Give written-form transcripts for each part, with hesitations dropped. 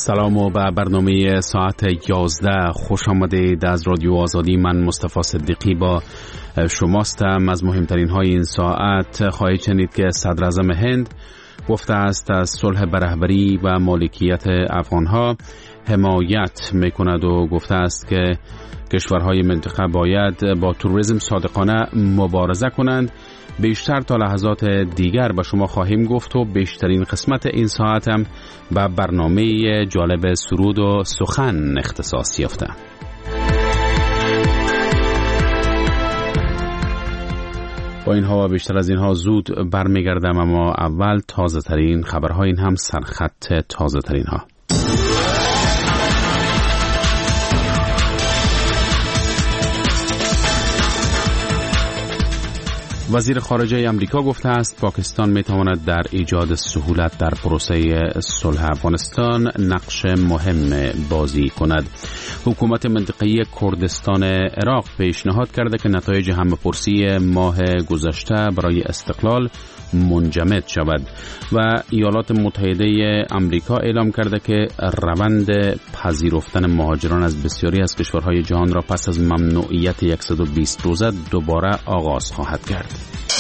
سلام و به برنامه ساعت 11 خوش آمدید. از رادیو آزادی من مصطفی صدیقی با شماستم. از مهمترین های این ساعت خواهید شنید که صدر اعظم هند گفته است از صلح به رهبری و مالکیت افغانها حمایت میکند و گفته است که کشورهای منطقه باید با تروریسم صادقانه مبارزه کنند. بیشتر تا لحظات دیگر به شما خواهیم گفت و بیشترین قسمت این ساعت هم به برنامه جالب سرود و سخن اختصاص یافته. با اینها و بیشتر از اینها زود برمیگردم، اما اول تازه ترین خبرها، این هم سرخط تازه ترین ها. وزیر خارجه امریکا گفته است پاکستان میتواند در ایجاد سهولت در پروسه صلح افغانستان نقش مهم بازی کند. حکومت منطقه‌ای کردستان عراق پیشنهاد کرده که نتایج همه‌پرسی ماه گذشته برای استقلال منجمد شود و ایالات متحده امریکا اعلام کرده که روند پذیرفتن مهاجران از بسیاری از کشورهای جهان را پس از ممنوعیت 120 روزه دوباره آغاز خواهد کرد.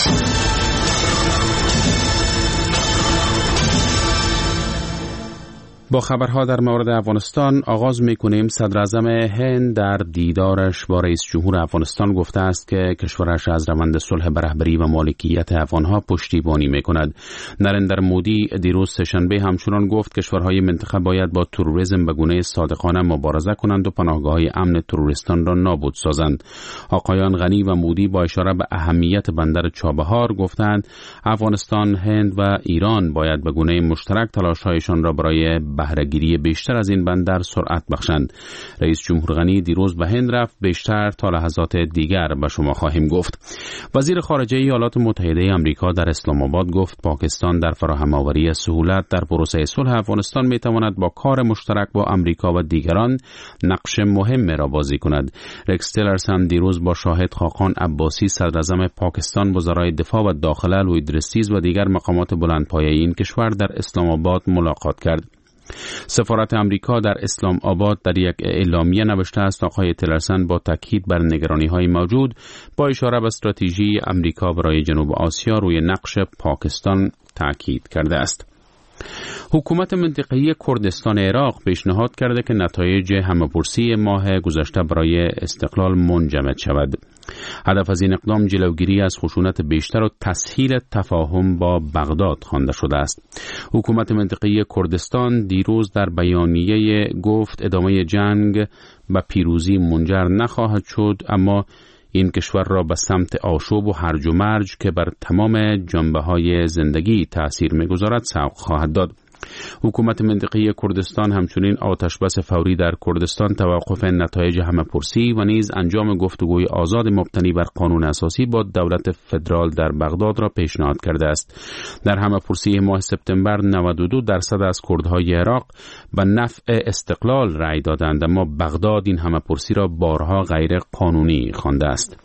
با خبرها در مورد افغانستان آغاز می‌کنیم. صدر اعظم هند در دیدارش با رئیس جمهور افغانستان گفته است که کشورش از روند صلح به رهبری و مالکیت افغانها پشتیبانی می‌کند. نریندر مودی دیروز سه‌شنبه همچنان گفت کشورهای منطقه باید با تروریسم به گونه صادقانه مبارزه کنند و پناهگاه‌های امن تروریستان را نابود سازند. آقایان غنی و مودی با اشاره به اهمیت بندر چابهار گفتند افغانستان، هند و ایران باید به گونه مشترک تلاش‌هایشان را برای بهره‌گیری بیشتر از این بندر سرعت بخشند. رئیس جمهور غنی دیروز به هند رفت. بیشتر تا لحظات دیگر به شما خواهیم گفت. وزیر خارجه ایالات متحده آمریکا در اسلام آباد گفت پاکستان در فراهم آوری سهولت در پروسه صلح افغانستان میتواند با کار مشترک با آمریکا و دیگران نقش مهم را بازی کند. رکس تیلرسن دیروز با شاهد خاقان عباسی صدر اعظم پاکستان، وزرای دفاع و داخله لوید رسیز و دیگر مقامات بلندپایه این کشور در اسلام آباد ملاقات کرد. سفارت امریکا در اسلام آباد در یک اعلامیه نوشته است آقای تیلرسن با تاکید بر نگرانی‌های موجود با اشاره به استراتژی امریکا برای جنوب آسیا روی نقش پاکستان تاکید کرده است. حکومت منطقه‌ای کردستان عراق پیشنهاد کرده که نتایج همه‌پرسی ماه گذشته برای استقلال منجمد شود. هدف از این اقدام جلوگیری از خشونت بیشتر و تسهیل تفاهم با بغداد خوانده شده است. حکومت منطقه‌ای کردستان دیروز در بیانیه گفت ادامه جنگ به پیروزی منجر نخواهد شد، اما این کشور را به سمت آشوب و هرج و مرج که بر تمام جنبه‌های زندگی تأثیر می‌گذارد سوق خواهد داد. حکومت منطقه‌ای کردستان همچنین آتش بس فوری در کردستان، توقف نتایج همه‌پرسی و نیز انجام گفتگوی آزاد مبتنی بر قانون اساسی با دولت فدرال در بغداد را پیشنهاد کرده است. در همه‌پرسی ماه سپتامبر 92% از کردهای عراق به نفع استقلال رأی دادند، اما بغداد این همه‌پرسی را بارها غیر قانونی خوانده است.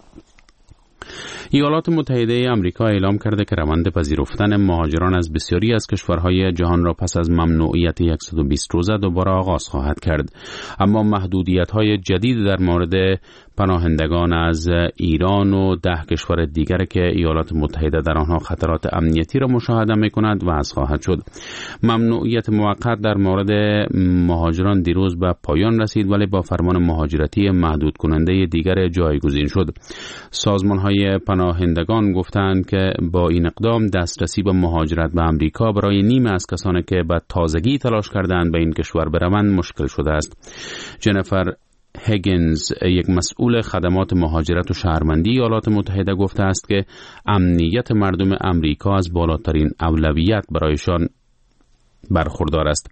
ایالات متحده آمریکا اعلام کرده که روند پذیرفتن مهاجران از بسیاری از کشورهای جهان را پس از ممنوعیت 120 روزه دوباره آغاز خواهد کرد، اما محدودیت‌های جدید در مورد پناهندگان از ایران و 10 کشور دیگر که ایالات متحده در آنها خطرات امنیتی را مشاهده می‌کند وضع خواهد شد. ممنوعیت موقت در مورد مهاجران دیروز به پایان رسید، ولی با فرمان مهاجرتی محدود کننده دیگر جایگزین شد. سازمان‌های پناهندگان گفتند که با این اقدام دسترسی به مهاجرت به امریکا برای نیمه از کسانی که به تازگی تلاش کردند به این کشور بروند مشکل شده است. جنیفر هگینز، یک مسئول خدمات مهاجرت و شهروندی ایالات متحده، گفته است که امنیت مردم امریکا از بالاترین اولویت برایشان برخوردار است.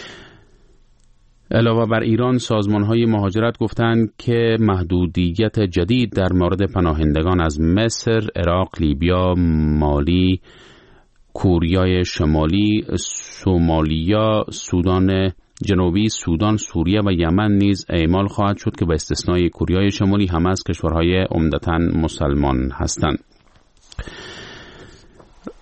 علاوه بر ایران، سازمان‌های مهاجرت گفتند که محدودیت جدید در مورد پناهندگان از مصر، عراق، لیبیا، مالی، کوریای شمالی، سومالیا، سودان جنوبی، سودان، سوریه و یمن نیز اعمال خواهد شد که به استثنای کوریای شمالی همه از کشورهای عمدتاً مسلمان هستند.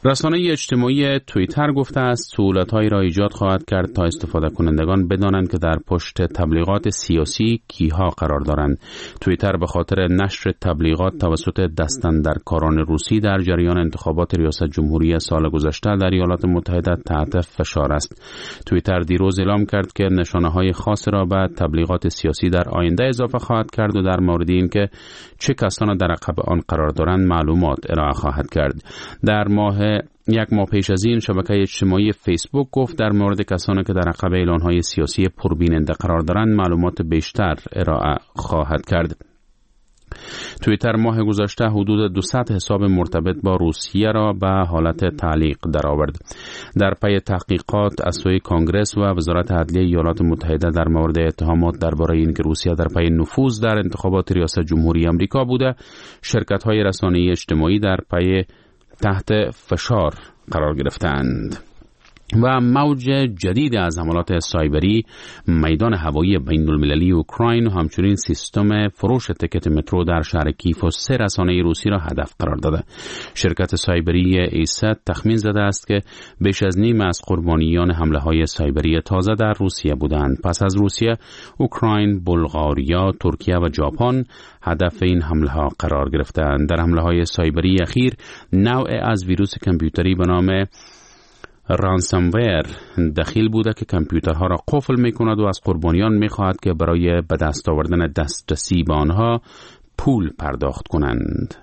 رسانه اجتماعی توییتر گفته است سهولت‌هایی را ایجاد خواهد کرد تا استفاده کنندگان بدانند که در پشت تبلیغات سیاسی کیها قرار دارند. توییتر به خاطر نشر تبلیغات توسط دستاندرکاران روسی در جریان انتخابات ریاست جمهوری سال گذشته در ایالات متحده تحت فشار است. توییتر دیروز اعلام کرد که نشانه‌های خاص را به تبلیغات سیاسی در آینده اضافه خواهد کرد و در مورد اینکه چه کسانی در عقب آن قرار دارند معلومات ارائه خواهد کرد. در یک ماه پیش از این شبکه اجتماعی فیسبوک گفت در مورد کسانی که در عقب اعلان‌های سیاسی پربیننده قرار دارند معلومات بیشتر ارائه خواهد کرد. توییتر ماه گذشته حدود 200 حساب مرتبط با روسیه را به حالت تعلیق درآورد. در پی تحقیقات از سوی کنگره و وزارت عدلیه ایالات متحده در مورد اتهامات درباره اینکه روسیه در پی نفوذ در انتخابات ریاست جمهوری آمریکا بوده، شرکت‌های رسانه‌ای اجتماعی در پی تحت فشار قرار گرفتند. و موج جدید از حملات سایبری میدان هوایی بین المللی اوکراین و همچنین سیستم فروش تکت مترو در شهر کیف و 3 رسانه روسی را هدف قرار داده. شرکت سایبری ایست تخمین زده است که بیش از نیم از قربانیان حمله های سایبری تازه در روسیه بودند. پس از روسیه، اوکراین، بلغاریا، ترکیه و ژاپن هدف این حمله ها قرار گرفتند. در حمله های سایبری اخیر نوع از ویروس کامپیوتری به نام رانسامویر دخیل بوده که کامپیوترها را قفل می‌کند و از قربانیان می‌خواهد که برای به دست آوردن دسترسی به آنها پول پرداخت کنند.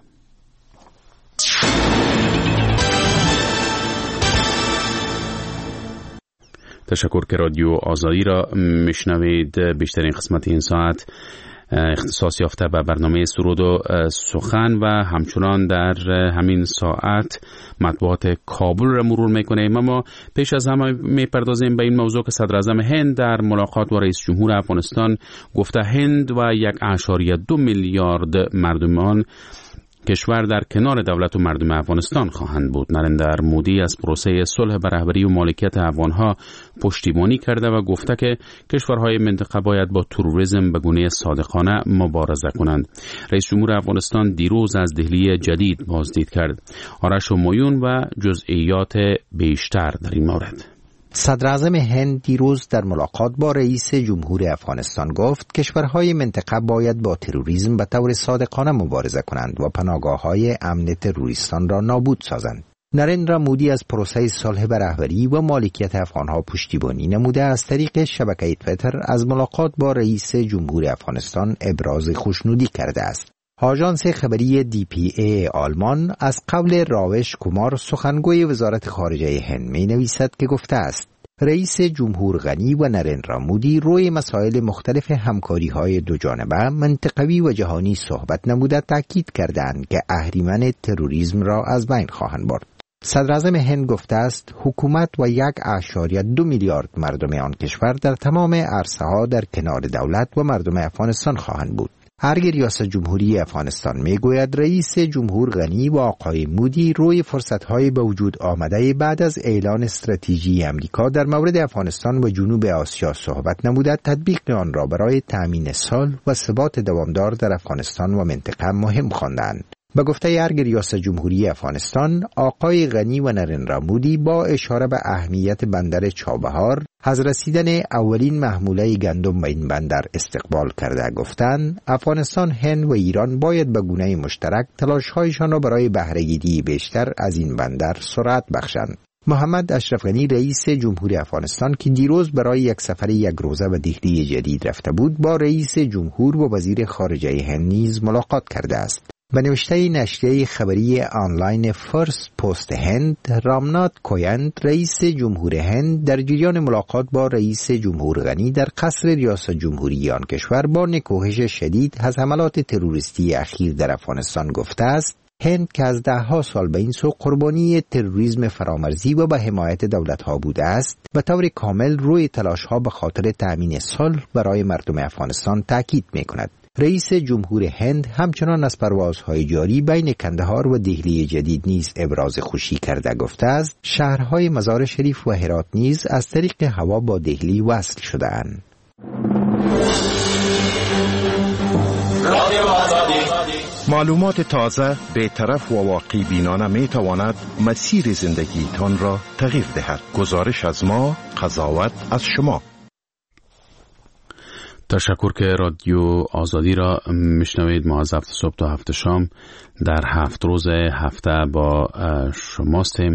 تشکر که رادیو آزادی را میشنوید. بیشترین قسمت این ساعت اختصاص یافته به برنامه سرود و سخن و همچنان در همین ساعت مطبوعات کابل را مرور میکنیم. اما پیش از همه میپردازیم به این موضوع که صدر اعظم هند در ملاقات با رئیس جمهور افغانستان گفته هند و 1.2 میلیارد مردمان کشور در کنار دولت و مردم افغانستان خواهند بود. نریندر مودی از پروسه صلح به رهبری و مالکیت افغانها پشتیبانی کرده و گفته که کشورهای منطقه باید با تروریسم به گونه صادقانه مبارزه کنند. رئیس جمهور افغانستان دیروز از دهلی جدید بازدید کرد. آرش همایون و جزئیات بیشتر در این مورد. صدر اعظم هند دیروز در ملاقات با رئیس جمهور افغانستان گفت کشورهای منطقه باید با تروریسم به طور صادقانه مبارزه کنند و پناهگاه‌های امن تروریستان را نابود سازند. نریندر مودی از پروسه صلح به رهبری و مالکیت افغانها پشتیبانی نموده از طریق شبکه توییتر از ملاقات با رئیس جمهور افغانستان ابراز خوشنودی کرده است. آژانس خبری DPA آلمان از قول راوش کومار سخنگوی وزارت خارجه هند می نویسد که گفته است رئیس جمهور غنی و نریندر مودی روی مسائل مختلف همکاری‌های دو جانبه، منطقوی و جهانی صحبت نموده تاکید کردند که اهریمن تروریسم را از بین خواهند برد. صدر اعظم هند گفته است حکومت و 1.2 میلیارد مردم آن کشور در تمام عرصه‌ها در کنار دولت و مردم افغانستان خواهند بود. ارگ ریاست جمهوری افغانستان میگوید رئیس جمهور غنی و آقای مودی روی فرصت‌های به وجود آمده بعد از اعلان استراتژی امریکا در مورد افغانستان و جنوب آسیا صحبت نموده تطبیق آن را برای تأمین صلح و ثبات دوامدار در افغانستان و منطقه مهم خواندند. به گفته ارگ ریاست جمهوری افغانستان، آقای غنی و نریندر مودی با اشاره به اهمیت بندر چابهار از رسیدن اولین محموله گندم به این بندر استقبال کرده گفتند افغانستان، هند و ایران باید به گونه مشترک تلاش‌هایشان را برای بهره‌گیری بیشتر از این بندر سرعت بخشند. محمد اشرف غنی رئیس جمهور افغانستان که دیروز برای یک سفر یک روزه به دهلی جدید رفته بود با رئیس جمهور و وزیر خارجه هند نیز ملاقات کرده است. به نوشته نشریه خبری آنلاین فرست پست هند، رامنات کویند رئیس جمهور هند در جریان ملاقات با رئیس جمهور غنی در قصر ریاست جمهوری آن کشور با نکوهش شدید از حملات تروریستی اخیر در افغانستان گفته است هند که از 10 سال به این سو قربانی تروریسم فرامرزی و به حمایت دولت‌ها بوده است، به طور کامل روی تلاش‌ها به خاطر تأمین صلح برای مردم افغانستان تاکید می‌کند. رئیس جمهور هند همچنان از پروازهای جاری بین کندهار و دهلی جدید نیز ابراز خوشی کرده گفته است شهرهای مزار شریف و هرات نیز از طریق هوا با دهلی وصل شده‌اند. معلومات تازه، بی‌طرف و واقعی بینانه می تواند مسیر زندگی تان را تغییر دهد. گزارش از ما، قضاوت از شما. تشکر که رادیو آزادی را میشنوید. ما از هفته صبح تا هفته شام در 7 روز هفته با شماستیم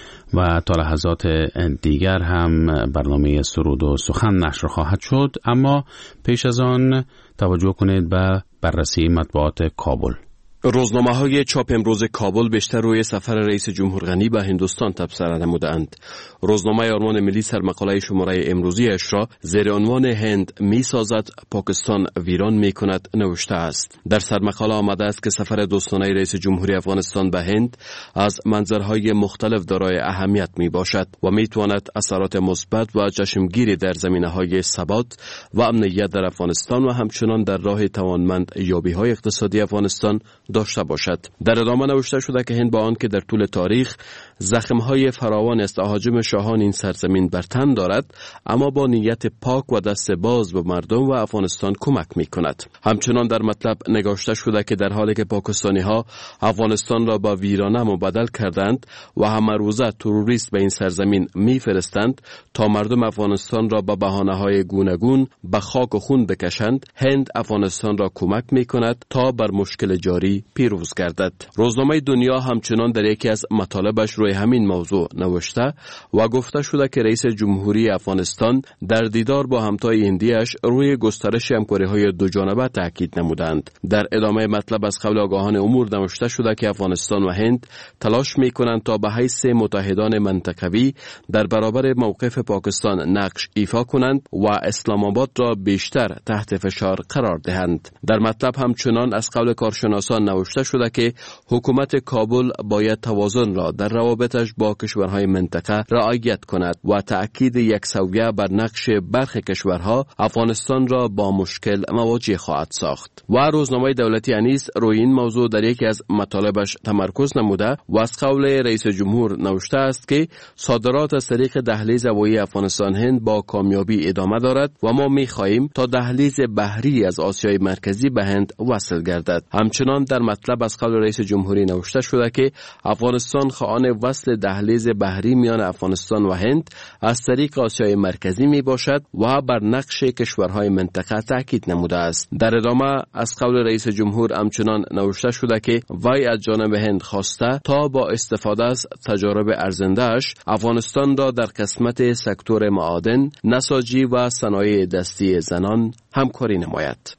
و تا لحظات دیگر هم برنامه سرود و سخن نشر خواهد شد. اما پیش از آن توجه کنید به بررسی مطبوعات کابل. روزنامه‌های چاپ امروز کابل بیشتر روی سفر رئیس جمهور غنی به هندوستان تبصره نمودند. روزنامه آرمان ملی سرمقاله شماره امروزیش را زیر عنوان هند می‌سازد پاکستان ویران می‌کند نوشته است. در سرمقاله آمده است که سفر دوستانه رئیس جمهوری افغانستان به هند از منظرهای مختلف دارای اهمیت میباشد و میتواند اثرات مثبت و چشمگیری در زمینه‌های ثبات و امنیت در افغانستان و همچنان در راه توانمند یابی‌های اقتصادی افغانستان داشته باشد. در ادامه نوشته شده که هند با آن که در طول تاریخ زخم‌های فراوان از تهاجم شاهان این سرزمین بر تن دارد، اما با نیت پاک و دست باز به مردم و افغانستان کمک می‌کند. همچنان در مطلب نگاشته شده که در حالی که پاکستانی‌ها افغانستان را با ویرانه مبدل کردند و همه روزه تروریست به این سرزمین می‌فرستند تا مردم افغانستان را با بهانه‌های گوناگون به خاک و خون بکشند، هند افغانستان را کمک می‌کند تا بر مشکل جاری پیروز گردد. روزنامه دنیا همچنان در یکی از مطالبش روی همین موضوع نوشته و گفته شده که رئیس جمهوری افغانستان در دیدار با همتای هندیش روی گسترش همکاری‌های دوجانبه تاکید نمودند. در ادامه مطلب از قول آگاهان امور نوشته شده که افغانستان و هند تلاش می‌کنند تا به حیث متحدان منطقوی در برابر موقف پاکستان نقش ایفا کنند و اسلام آباد را بیشتر تحت فشار قرار دهند. در مطلب همچنان از قول کارشناسان نوشته شده که حکومت کابل باید توازن را در روابطش با کشورهای منطقه رعایت کند و تأکید یکسویه بر نقش برخی کشورها افغانستان را با مشکل مواجه خواهد ساخت. و روزنامه دولتی انیس روی این موضوع در یکی از مطالبش تمرکز نموده و از قول رئیس جمهور نوشته است که صادرات از طریق دهلیز هوایی افغانستان هند با کامیابی ادامه دارد و ما می‌خواهیم تا دهلیز بحری از آسیای مرکزی به هند وصل گردد. همچنان در مطلب از قول رئیس جمهوری نوشته شده که افغانستان خواهان وصل دهلیز بحری میان افغانستان و هند از طریق آسیای مرکزی می باشد و بر نقش کشورهای منطقه تاکید نموده است. در ادامه از قول رئیس جمهور همچنان نوشته شده که وی از جانب هند خواسته تا با استفاده از تجارب ارزنده‌اش افغانستان را در قسمت سکتور معادن، نساجی و صنایع دستی زنان همکاری نماید.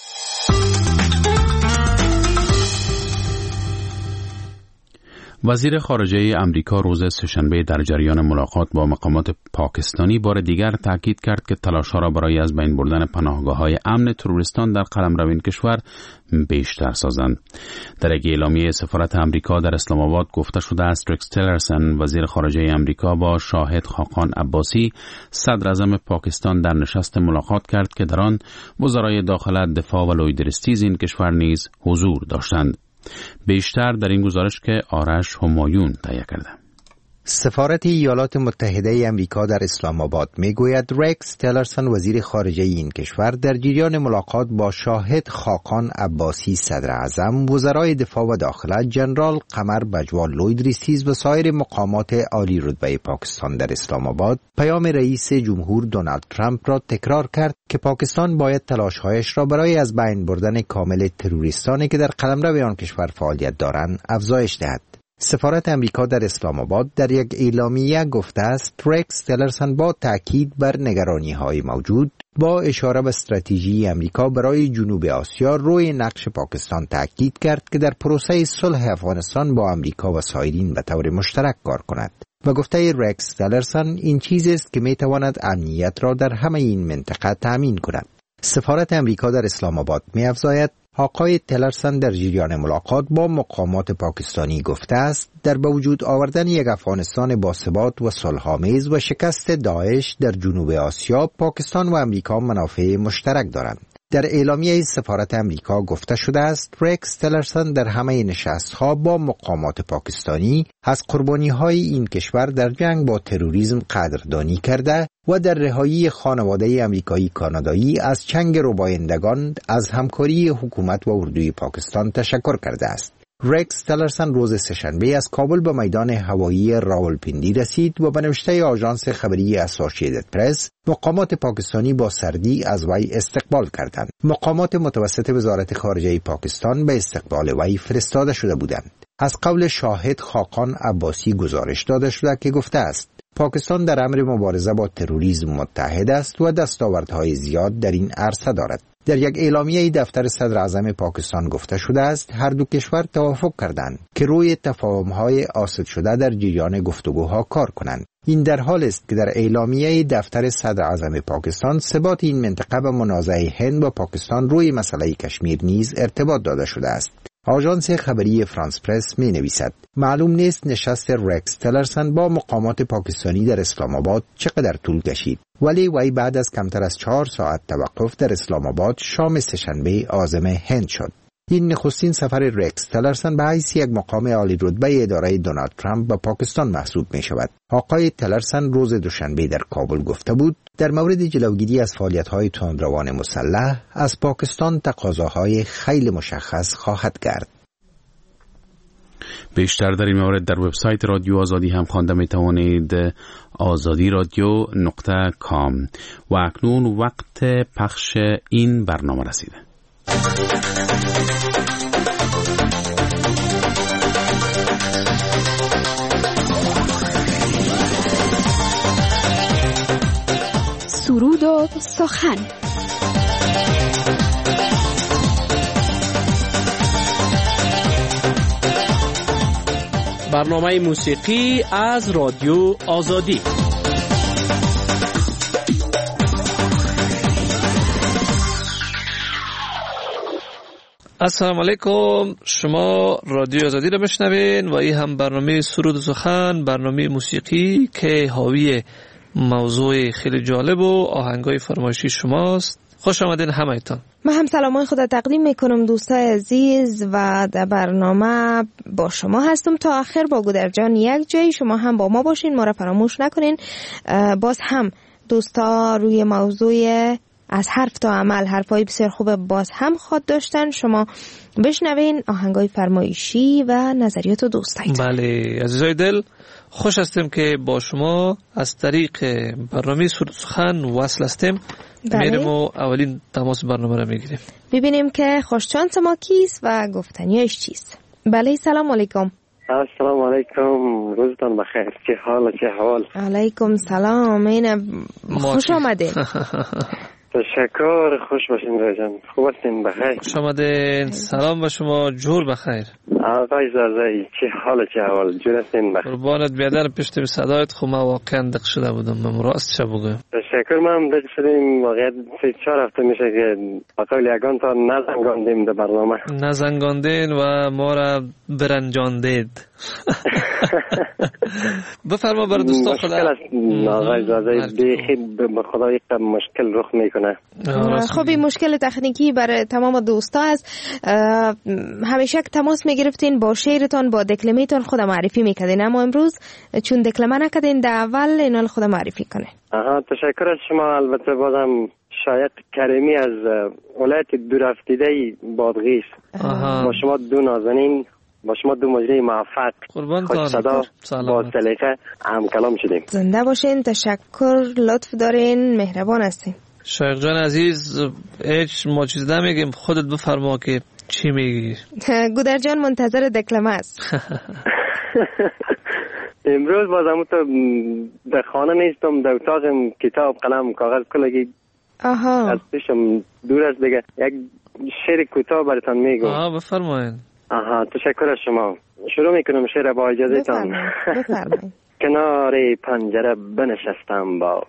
وزیر خارجه امریکا روز سه‌شنبه در جریان ملاقات با مقامات پاکستانی بار دیگر تاکید کرد که تلاش‌ها را برای از بین بردن پناهگاه‌های امن تروریستان در قلمرو این کشور بیشتر سازند. در یک اعلامیه سفارت امریکا در اسلام آباد گفته شده است رکس تیلرسن وزیر خارجه امریکا با شاهد خاقان عباسی صدر اعظم پاکستان در نشست ملاقات کرد که در آن وزرای داخله، دفاع و لویدرستیز این کشور نیز حضور داشتند. بیشتر در این گزارش که آرش همایون تهیه کرده. سفارت ایالات متحده امریکا در اسلام آباد میگوید رکس تیلرسن وزیر خارجه این کشور در جریان ملاقات با شاهد خاقان عباسی صدر اعظم، وزرای دفاع و داخله، جنرال قمر بجوا لویدرستیز و سایر مقامات عالی رتبه پاکستان در اسلام آباد پیام رئیس جمهور دونالد ترامپ را تکرار کرد که پاکستان باید تلاش‌هایش را برای از بین بردن کامل تروریستانی که در قلمرو آن کشور فعالیت دارند افزایش دهد. سفارت امریکا در اسلام آباد در یک اعلامیه گفته است رکس تیلرسن با تاکید بر نگرانی‌های موجود با اشاره به استراتژی امریکا برای جنوب آسیا روی نقش پاکستان تاکید کرد که در پروسه صلح افغانستان با امریکا و سایرین به طور مشترک کار کند و گفته رکس تیلرسن این چیزی است که میتواند امنیت را در همه این منطقه تامین کند. سفارت امریکا در اسلام آباد می‌افزاید آقای تیلرسن در جریان ملاقات با مقامات پاکستانی گفته است در به وجود آوردن یک افغانستان باثبات و صلح‌آمیز و شکست داعش در جنوب آسیا، پاکستان و امریکا منافع مشترک دارند. در اعلامیه سفارت امریکا گفته شده است رکس تلرسون در همه نشست‌ها با مقامات پاکستانی از قربانی‌های این کشور در جنگ با تروریسم قدردانی کرده و در رهایی خانواده امریکایی کانادایی از چنگ ربایندگان از همکاری حکومت و اردوی پاکستان تشکر کرده است. رکس تلرسون روز سه‌شنبه از کابل به میدان هوایی راولپیندی رسید و به نوشته آژانس خبری اسوسییتد پرس مقامات پاکستانی با سردی از وی استقبال کردند. مقامات متوسط وزارت خارجه پاکستان به استقبال وی فرستاده شده بودند. از قول شاهد خاقان عباسی گزارش داده شده که گفته است پاکستان در امر مبارزه با تروریسم متحد است و دستاوردهای زیاد در این عرصه دارد. در یک اعلامیه دفتر صدر اعظم پاکستان گفته شده است هر دو کشور توافق کردند که روی تفاهم‌های حاصل شده در جریان گفتگوها کار کنند. این در حال است که در اعلامیه دفتر صدر اعظم پاکستان ثبات این منطقه به منازعه هند و پاکستان روی مسئله کشمیر نیز ارتباط داده شده است. آژانس خبری فرانس پرس می نویسد معلوم نیست نشست رکس تلرسون با مقامات پاکستانی در اسلام آباد چقدر طول کشید، ولی وی بعد از کمتر از 4 ساعت توقف در اسلام آباد شام سه‌شنبه عازم هند شد. این نخستین سفر رکس تلرسون به حیث یک مقام عالی رتبه اداره دونالد ترامپ به پاکستان محسوب می شود. آقای تلرسون روز دوشنبه در کابل گفته بود در مورد جلوگیری از فعالیت‌های تندروان مسلح از پاکستان تقاضاهای خیلی مشخص خواهد کرد. بیشتر در این مورد در وبسایت رادیو آزادی هم خوانده می توانید azadiradio.com. و اکنون وقت پخش این برنامه رسیده. سرود و سخن. برنامه موسیقی از رادیو آزادی. السلام علیکم، شما رادیو آزادی را بشنوین و این هم برنامه سرود و سخن، برنامه موسیقی که حاوی موضوع خیلی جالب و آهنگای فرمایشی شماست. خوش آمدین همه‌تان. من هم سلامای خود تقدیم میکنم دوستای عزیز و در برنامه با شما هستم تا آخر. با گودرجان یک جای شما هم با ما باشین، ما را فراموش نکنین. باز هم دوستا روی موضوع از حرف تا عمل حرفای بسیار خوب باز هم خواد داشتن. شما بشنوین آهنگای فرمایشی و نظریات دوستایتان. بله عزیزای دل، خوش هستیم که با شما از طریق برنامه سرود سخن وصل هستیم. میریم و اولین تماس برنامه را میگیریم، ببینیم که خوششانس ما کیست و گفتنیش چیست. بله سلام علیکم. السلام علیکم، روزتان بخیر. چه حال چه حال؟ علیکم سلام، خوش آمدین. تشکر، خوش باشین رجان. خوب هستین؟ بخیر. خوش آمدین. سلام به شما، جور بخیر. آقای زازایی چه حال چه حال؟ جور هستین؟ بخیر. قربانت بیادر پشت به صدایت خو ما واقعا دق شده بودم. من راست چه بگم. تشکر، ما هم دق شدیم. واقعا 3-4 هفته میشه که بقول یگان تا نزنگاندیم در برنامه. نزنگاندین و ما را برنجاندید. بفرما بر دوستا خدا. مشکل است آقای زازایی، بخید به خدا یک مشکل رخ میکنه. خب این مشکل تکنیکی برای تمام دوستا است. همیشه تماس میگرفتین با شعرتان، با دکلمه‌تان خود معرفی میکردین، اما امروز چون دکلمه نکردین در اول اینال خود معرفی کنه. تشکر از شما. البته بازم شایق کریمی از ولایت دورافتیده بادغیس. با شما دو نازنین، با شما دو مجری موفق، خوش صدا با سلیقه هم کلام شدیم. زنده باشین. تشکر، لطف دارین، مهربان هستین. شایق جان عزیز، هیچ ما چیز نمیگیم، خودت بفرما که چی میگی. گودر جان منتظر دکلمه است. امروز بازم تو در خانه نیستم، در اتاقم کتاب قلم کاغذ کلگی از پیشم دور است دیگه. یک شعر کوتاه براتون میگم. بفرمایید. تشکر از شما. شروع میکنم شعر با اجازهتان. بفرمایید. کنار پنجره بنشستم باز.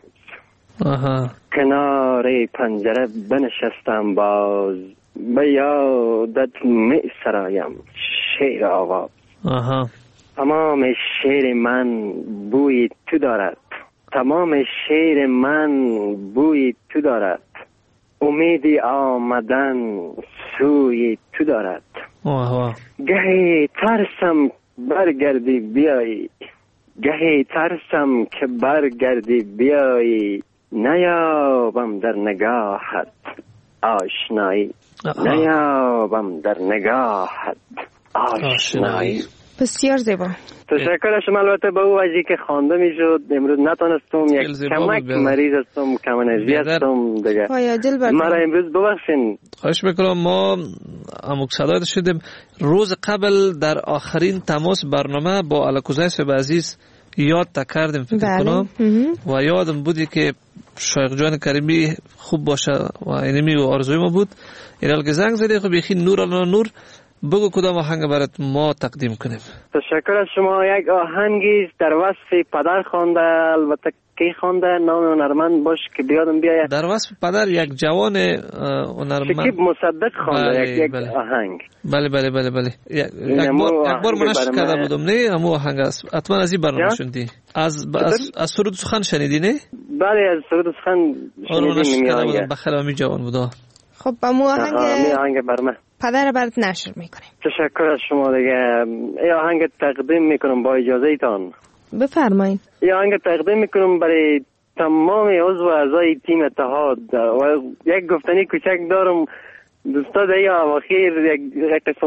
کنار پنجره بنشستم باز، به یادت می سرایم شعر آواز. تمام شعر من بوی تو دارد، تمام شعر من بوی تو دارد. امیدی آمدن سوی تو دارد. گهی ترسم برگردی بیایی، گهی ترسم که برگردی بیایی، نیابم در نگاهت آشنایی، نیابم در نگاهت آشنایی. بسیار زیبا. تشکر شما. البته به او وجهی که خوانده میشد امروز نتونستم، یک کمک مریض هستم، کم انرژی هستم دیگه. مرا امروز ببخشین. خواهش میکنم. ما اموک صدایت شدیم روز قبل در آخرین تماس برنامه با الکوزای صاحب عزیز یاد کردیم فکر کنم و یادم بودی که شایق جان کریمی خوب باشه و اینمی و آرزوی ما بود. ایرال که زنگ زدی خب یخی نور بگو کدام آهنگ برات ما تقدیم کنیم. تشکر از شما. یک آهنگی در وصف پدر خوانده، البته کی خوانده نام هنرمند باش که بیادم بیاید. در وصف پدر یک جوان هنرمند شکیب مصدق خوانده یک آهنگ. بله یک بار منش کرده بودم نه همو آهنگ است. حتما از این برنامه شنیدی. از سرود سخن شنیدی نه؟ بله از سرود سخن شنیدیم. بخیر امی جوان بودا. خب با مو آهنگ برمه پدر برات نشر میکنیم. تشکر از شما دیگه. ای آهنگ تقدیم میکنم با اجازه ایتان. بفرمایید. ای آهنگ تقدیم میکنم برای تمام عضو اعضای تیم اتحاد و یک گفتنی کوچک دارم. دوستا در اواخر یک قسم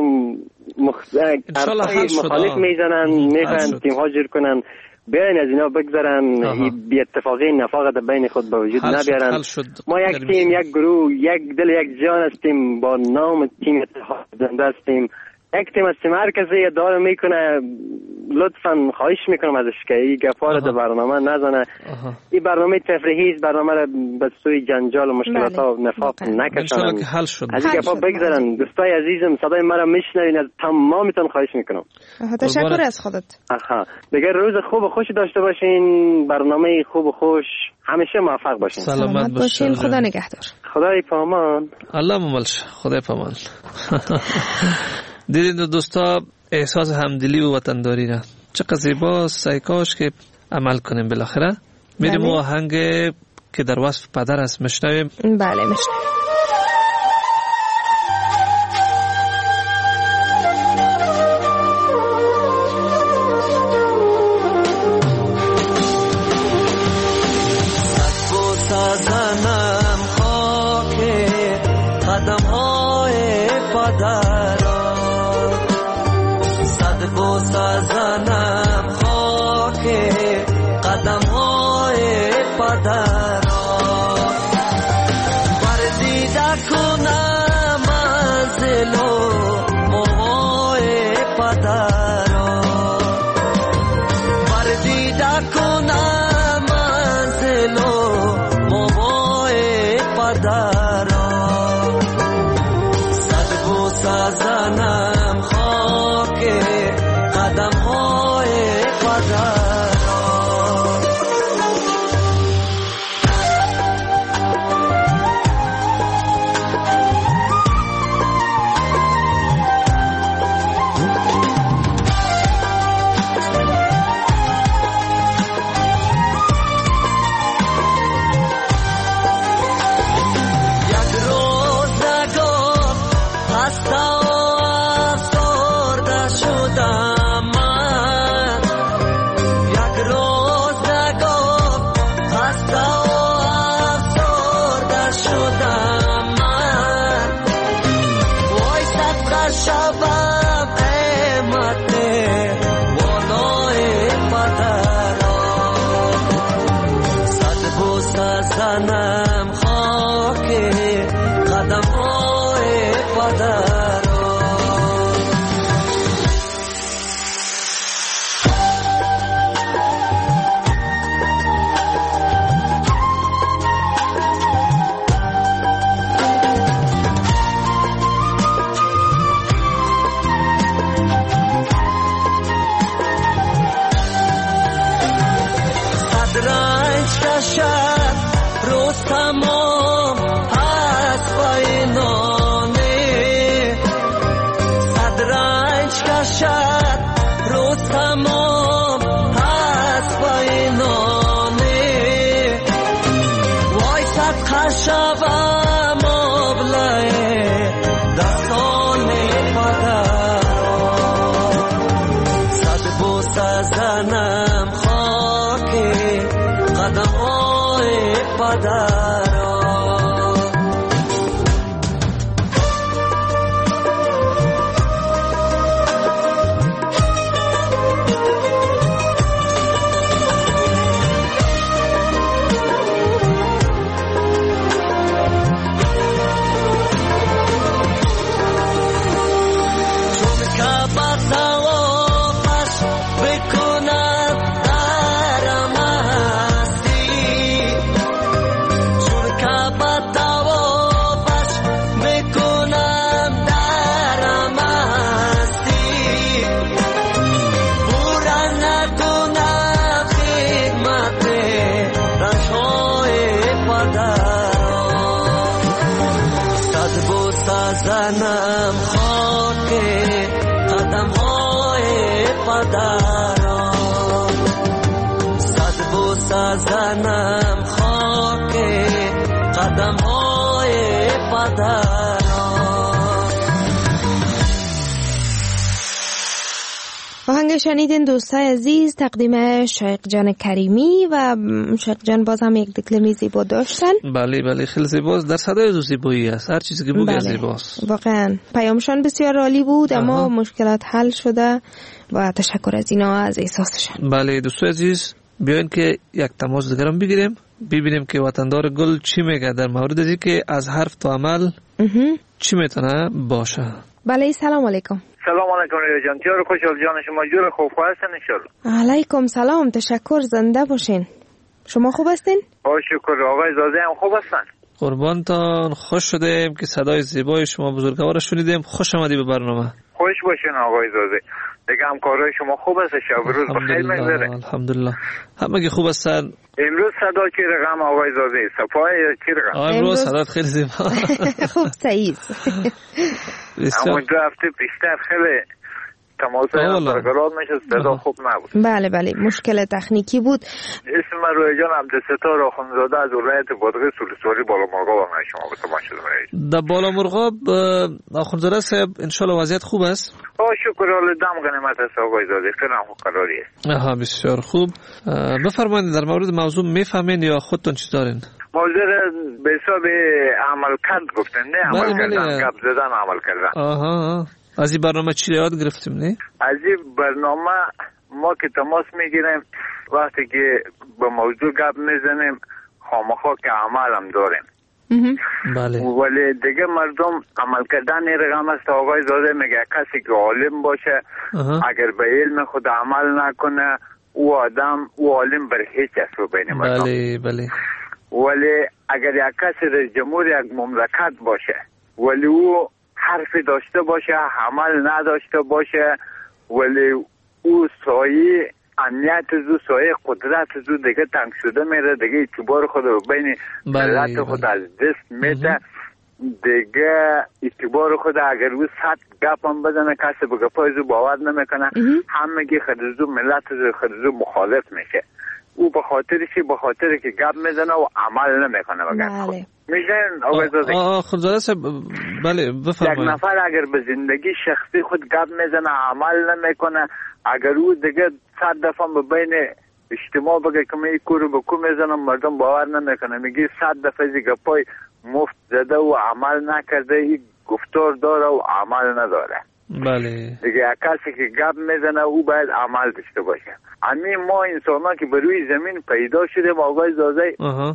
مخالف میزنن، میخوان تیم ها جور کنن، بیاین از اینا بگذارن، بی اتفاقی نفاق در بین خود به وجود نبیارن. ما یک تیم، یک گروه، یک دل، یک جان هستیم، با نام تیم اتحاد زنده هستیم. یک تیم هستیم. هر کسی داره میکنه لطفا خواهش میکنم ازش که این گپا رو در برنامه نزنه. این برنامه تفریحی است، برنامه رو به سوی جنجال و مشکلات ها و نفاق نکشانن. از این گپا بگذارن. دوستای عزیزم صدای مرا میشنوین، از تمامتون خواهش میکنم. تشکر از خودت. دیگه روز خوب و خوش داشته باشین، برنامه خوب و خوش، همیشه موفق باشین. سلامت باشین. خدا نگهدار. خدای پامان. الله مملش. خدای پامان. دیدین دوستا احساس همدلی و وطنداری را چقدر زیبا. سعیکاش که عمل کنیم بالاخره. میریم آهنگ که در وصف پدر است میشنویم. بله میشنویم. پدران. زنم خاک قدم های پدران. صد بوسه زنم خاک قدم های پدران. آهنگ شنیدین دوستای عزیز تقدیم شایق جان کریمی و شایق جان باز هم یک دکلمی زیبا داشتن. بله بله خیلی زیباست، در صدای زیبایی است، هر چیزی که بگه زیباست. واقعا پیامشان بسیار عالی بود اما مشکلات حل شده و تشکر از اینا از احساسشان. بله دوستای عزیز بیاین که یک تماس دیگرم بگیریم ببینیم که وطندار گل چی میگه در مورد اینکه که از حرف تا عمل چی میتونه باشه. بله سلام علیکم. سلام علیکم جان، تیار خوشحال جان شما جور خوب هستین ان شاء الله. علیکم سلام، تشکر، زنده باشین. شما خوب هستین؟ با شکر. آقای زاده هم خوب هستن؟ قربانتان، خوش شدیم که صدای زیبای شما بزرگوار شنیدیم. خوش آمدی به برنامه. خوش باشین آقای زاده. دیگه همکارای شما خوب است؟ شب روز بخیر میگذره؟ الحمدلله همه خوب هستن. امروز صدا چی رقم آقای زاده؟ صفای چی رقم؟ امروز صدات خیلی زیبا. خوب سعید. اما دو هفته پیشتر خیلی تماسای برقرار میشه، صدا خوب نبود. بله بله مشکل تکنیکی بود. اسم من روی جان عبدالستار آخوندزاده از ولایت بادغیس سولسواری بالامرغاب هم شما به تماس شدم. در بالامرغاب آخوندزاده صاحب انشالله وضعیت خوب است؟ شکر حال دم غنیمت است آقای زاده، خیلی هم قراری است. بسیار خوب. بفرمایید در مورد موضوع میفهمین یا خودتون چی دارین؟ موضوع به حساب عمل کرد گفتن، نه عمل کردن، گپ زدن عمل کردن. از این برنامه چی یاد گرفتیم نه؟ از این برنامه ما که تماس میگیریم وقتی که به موضوع گپ میزنیم خامخا که عمل هم داریم. بله. ولی دیگه مردم عمل کردن این رقم است آقای زاده، میگه کسی که عالم باشه اگر به علم خود عمل نکنه او آدم او عالم بر هیچ است بین مردم. بله بله. ولی اگر یک کسی رئیس جمهور یک مملکت باشه ولی او حرفی داشته باشه عمل نداشته باشه ولی او سایه امنیت زو سایه قدرت زو دیگه تنگ شده میره، دیگه اعتبار خود رو بین ملت خود از دست میده، دیگه اعتبار خود اگر او 100 گپ هم بزنه کسی به گپای زو باور نمیکنه، همگی خود زو ملت خود زو مخالف میشه. او به خاطری که گپ میزنه و عمل نمیکنه و گپ خود میشن آقای زاده. خودزاده صاحب بله بفرمایید. یک نفر اگر به زندگی شخصی خود گپ میزنه عمل نمیکنه، اگر او دیگه 100 دفعه به بین اجتماع بگه که من این کارو به کو میزنم مردم باور نمیکنه، میگه 100 دفعه این گپای مفت زده و عمل نکرده، این گفتار داره و عمل نداره. بله. دیگه کسی که گپ میزنه او باید عمل داشته باشه. ما انسان ها که بر روی زمین پیدا شدیم آقای زاده،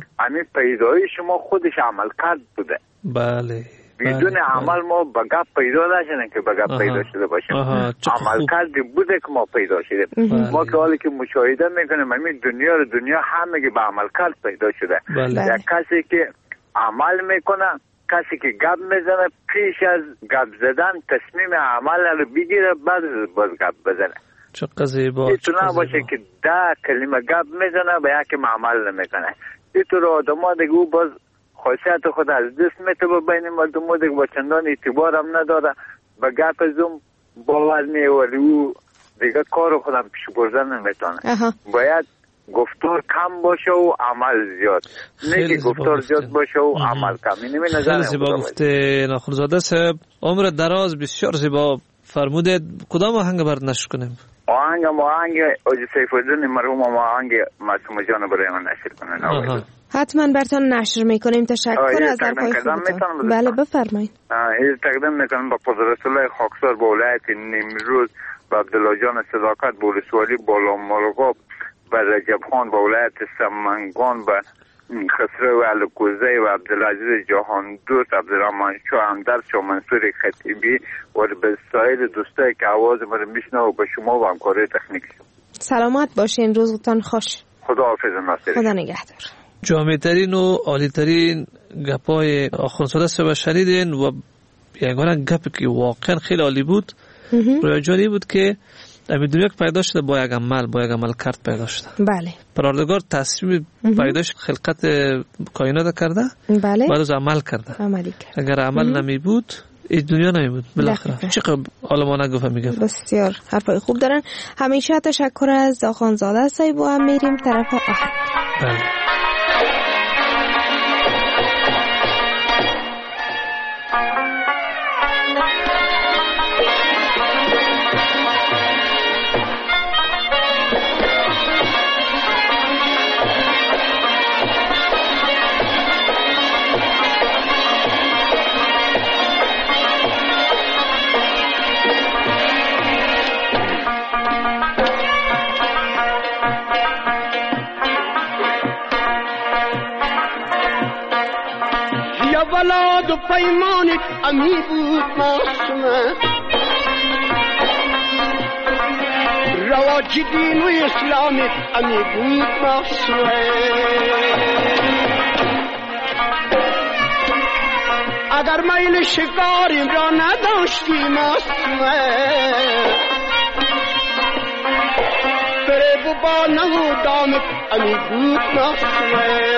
پیدایش ما خودش عمل کرد بوده. بله. بدون عمل ما به گپ پیدا نشدیم که به گپ پیدا شده باشیم. عمل کردی بوده که ما پیدا شدیم. ما که حالی که مشاهده میکنیم دنیا همه که به عمل کرد پیدا شده. یک کسی که عمل میکنه، کسی که گپ میزنه پیش از گپ زدن تصمیم عمل رو بگیره بعد باز گپ بزنه. چقدر زیبا. اینطور نباشه که 10 کلمه گپ میزنه به یکی عمل نمیکنه. اینطور آدم دیگه او باز خاصیت خود از دست میته بین مردم دیگه با چندان اعتبار هم نداره، به گپ زوم باور نیوری او دیگه کار خودم پیش بردن نمیتونه. باید گفتار کم باشه و عمل زیاد، نه که گفتار زیاد باشه و عمل کم. خیلی زیبا گفته ناخن‌زاده صاحب، عمر دراز، بسیار زیبا فرموده. کدام آهنگ برات نشر کنیم؟ آهنگ آجی سیف‌الدین مرحوم آهنگ معصومه جان برای من نشر کنن. حتما براتون نشر میکنیم. تشکر از حرفای خوبتون. بله بفرمایید. این تقدیم میکنم با قدرت الله خاکسار با ولایت نیمروز و عبدالله جان صداقت با رسوالی بالا مرغاب و رجب خان با ولایت سمنگان و خسرو و علکوزه و عبدالعزیز جهان دوست عبدالرحمن شاه همدرد شاه منصور خطیبی و به سایر دوستایی که آواز من میشنه و به شما و همکاری تکنیک. سلامت باشین. روزتان خوش. خدا حافظ ناصر. خدا نگهدار. جامع ترین و عالی ترین گپای آخوندزاده صاحب شنیدین و یگانه گپی که واقعا خیلی عالی بود رویا جانی بود که در دنیا که پیدا شده با یک عمل کرد پیدا شده. بله. پروردگار تصمیم پیداش خلقت کائنات کرده. بله. بعد از عمل کرده. اگر عمل نمی بود این دنیا نمی بود بالاخره. چقدر عالمانه گفته میگه. بسیار حرفای خوب دارن. همیشه تشکر از آخوندزاده صاحب و هم میریم طرف آهنگ. بله. ولاد و پیمانت امی بود معصومه رواج دین و اسلامت امی بود معصومه اگر میل شکاریم را نداشتی معصومه فریب و با نهو دامت امی بود معصومه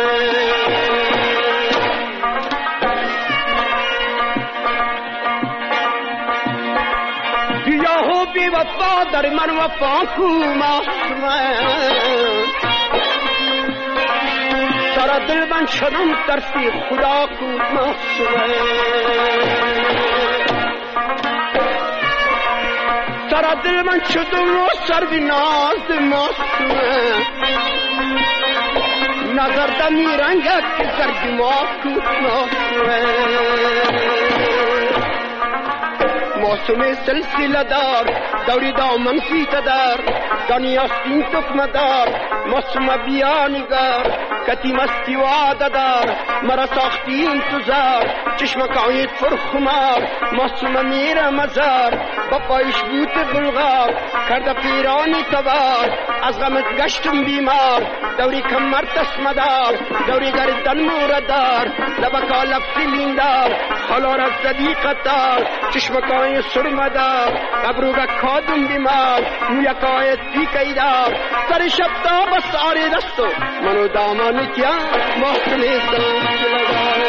بی وفا در من وفا کو معصومه سر دل من شدم ترسی خدا کو معصومه سر دل من شدم و سر بی ناز معصومه نظر دمی رنگت که سر دماغ کو معصومه معصومه سلسله دار دوری دامن فیت دار دنیا سین تکمه دار معصومه بیا نگار کتی مستی وعده دار مرا ساختی انتظار چشمک عید فرخمار معصومه میره مزار با پایش بوت بلغار کرده پیرانی تبار از غمت گشتم بیمار دوری کمر تسمه دار دوری گردن موردار لبکا لب فیلین دار خلار از صدیقت دار چشمکای سرمدار ابروگا کادم بیمار مویکای تیکی دار سر شب تا بس آری دستو منو دامانی کیا محسنی سلام لگا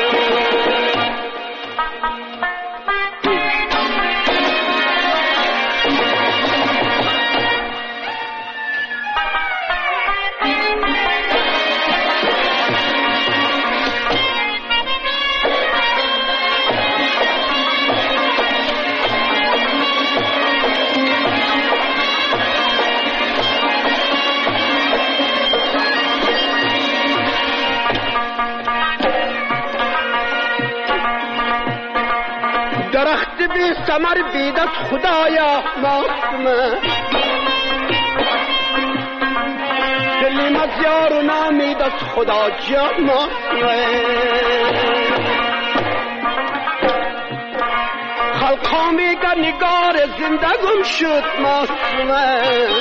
درخت بی ثمر بیدت خدایا معصومه دلی مزیار و نامیدت خدا جا معصومه خلقا میگه نگار زندگم شد معصومه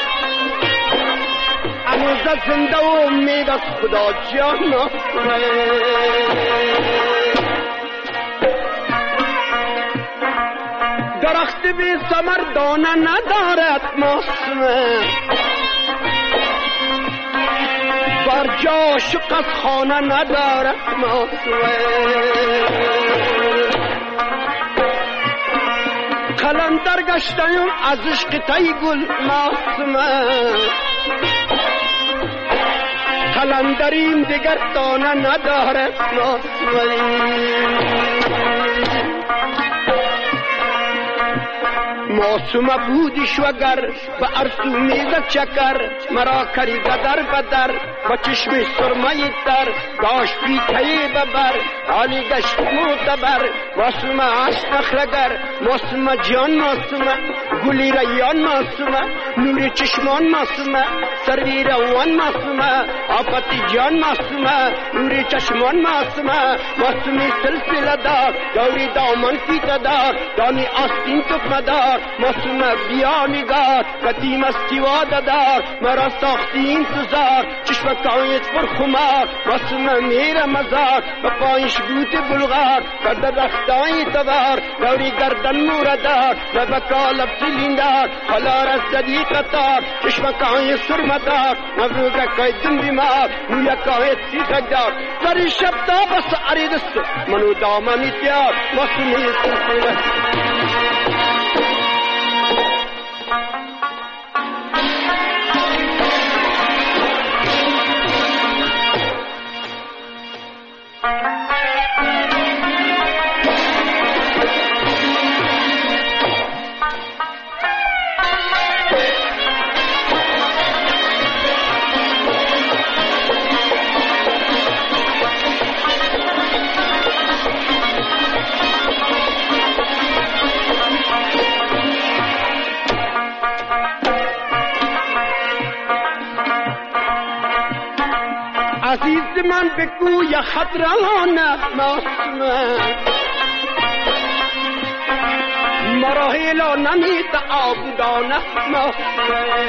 اموزه زنده و امیدت خدا جا معصومه درخت بی ثمر دانه ندارد معصومه بر جا عاشق از خانه ندارد معصومه قلندر گشتم از عشق تی گل معصومه قلندریم دیگر دانه ندارد معصومه معصومه بودی شوگر به ارسو میزد چکر مرا کری در بدر با چشم سرمه در داشت بیتهی ببر حالی گشت معتبر معصومه عشق اخرگر معصومه جان معصومه گلی ریان معصومه نور چشمان معصومه سروی روان معصومه آفتی جان معصومه نور چشمان معصومه معصومی سلسله دار دوری دامن فیت دار دانی آستین تکمه دار معصومه بیانگار قدیم استیواد دار مرا ساختی انتظار چشم کایت پر خمار معصومه میره مزار و پایش بوت بلغار و درختای دوار دوری گردن موردار و بکالب سلیندار حالا رزدی قطار چشم کای سرمدار نبروگه دن بیمار مویا کای سیخک دار سری شب تا بس عریدست منو دامنی تیار معصومی سلسله عزیز من بگو یا خطرانه معصومه مراحل نمیت آبودانه معصومه.